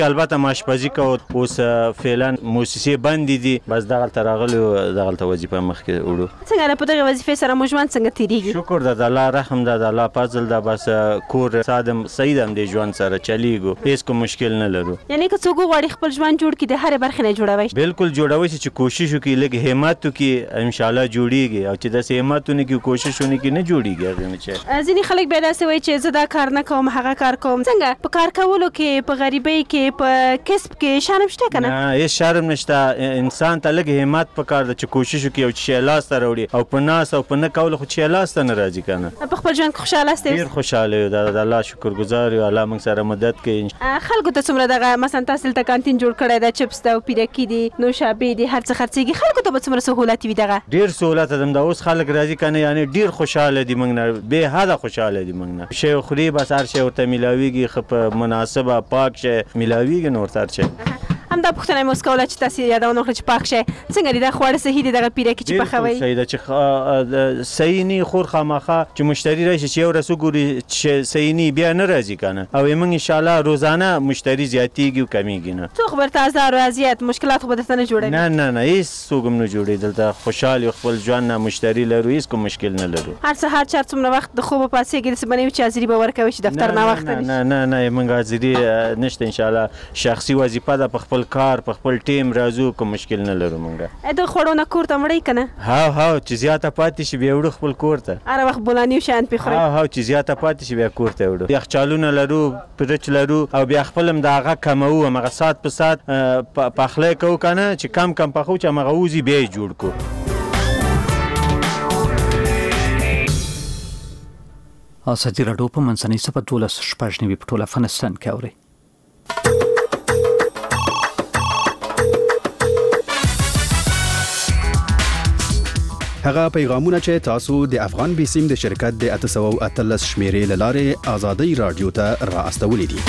البته ماشپزی کو اوس فعلا موسسې بندې دي بس دغلته راغلو دغلته وظیفه مخکې وړو. څنګه په دغه وظیفې سره مو ژوند څنګه تیریږي؟ شکر ده د الله رحم ده د الله فضل ده بس کور سادم صحیح ده د ژوند سره چلیږو هیڅ کوم مشکل نه لرو. یعنی که څوک غواړي خپل ژوند جوړ کړي د هرې برخې نه جوړوي؟ بالکل جوړوي چې کوشش وکړي لږ همت وکړي ان شاء الله جوړیږي او چې داسې همت ونه کړي کوشش ونه کړي نه جوړیږي. هغه نه چې ځینې خلک بیا داسې وایي چې زه دا کار نه کوم هغه کار کوم. څنګه په کار کولو کې په غریبۍ کې په کسب کې شرم شته که نه؟ هیڅ شرم نشته. انسان ته لږ همت پکار ده چې کوشش وکړي او چې شی لاسته راوړي او په ناس او په نه کولو خو چې لاسته نه راځي که نه. په خپل ژوند کې خوشحاله یاست؟ ډېر خوشحاله یو د الله شکرګزار یو الله موږ سره مدد کوي. خلکو ته څومره دغه مثلا تاسو دلته کانتین جوړ کړی ده چپس ده او پیرکي دي نوشابې دي هر څه خرڅېږي خلکو ته به څومره سهولت وي؟ دغه ډېر سهولت ده دا اوس خلک راځي که نه یعنې ډېر خوشحاله دي موږ نه بې حده خوشحاله دي موږ نه. شی خوري بس هر شی ورته میلاویږي ښه په مناسبه پاک شی میلاویږي نو ورته هر شی. همدا پوښتنه مې اوس کوله چې تاسې یادونه وکړه چې پاک شی څنګه دي دا خواړه صحیح دي دغه پیرکي چې پخوئ؟ صحیح ده چې صحیح نه خور خامخا چې مشتری راشي چې یو رس وګوري چې صحیح نه بیا نه راځي که نه او موږ انشاءالله روزانه مشتری زیاتېږي او کمیږي نه. څوک به درته ازار او اذیت مشکلات خو به درته نه جوړوي؟ نه نه نه هېڅ څوک هم نه جوړوي دلته خوشحال یو خپل ژوند نه مشتری لرو هېڅ کوم مشکل نه لرو. هر سهار چا څومره وخت د خوبه پاڅېږي داسې به نه وي چې حاضري به ورکوئ چې دفتر ناوخته نه نه نه موږ حاضري نشته انشاءالله شخصي وظیفه ده په خپل کار په خپل ټیم راځو کوم مشکل نه لرو موږ. د خوړو نه کور ته مړئ که نه؟ ها چې زیاته پاتې شي بیا وړو خپل کور ته. هر وخت بولاني او شیان پې خورئ؟ ها چې زیاته پاتې شي بیا کور ته وړو. یخچالونه لرو پرچ لرو او بیا خپل هم د هغه کموو همغه ساعت په ساعت پخلی کوو که نه چې کم پخو چې همغه وځي بیا یې جوړ کړو. ازادي راډیو په منځنۍ سپه 12:09 په ټول افغانستان کې اوري. هغه پیغامونه چې تاسو د افغان بیسیم د شرکت د 813 شمیرې لاره ازادي رادیو ته را استولې دي.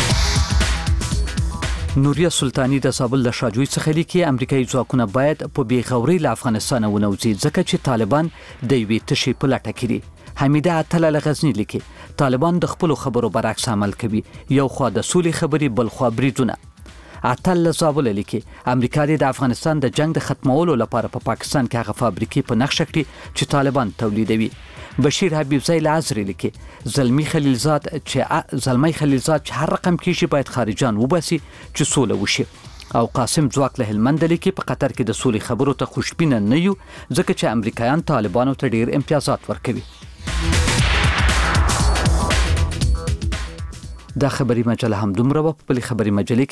نوریا سلطانی د زابل له شاجوی څخه لیکي امریکایي ځواکونه باید په بیغوري له افغانستان ونوځي ځکه چې طالبان د یوې تشې په لټه کې دي. حمیده عطله له غزني لیکي طالبان د خپلو خبرو برعکس عمل کوي یو خوا د سولې خبرې بل خوا بریدونه. عطل له زابل لیکي امریکا د افغانستان د جنگ د ختمولو لپاره په پاکستان کې هغه فابریکې په نقشه کړي چې طالبان تولیدوي. بشیر حبیبزی لازری لیکي زلمی خلیلزاد چې هر رقم کېږي باید خارجان وباسي چې سوله وشي. او قاسم ځواک له هلمند لیکي په قطر کې د سولې خبرو ته خوشبینه نه یو ځکه چې امریکایان طالبانو ته ډیر امتیازات ورکوي. دا خبري مجله هم دومره په خبري مجلې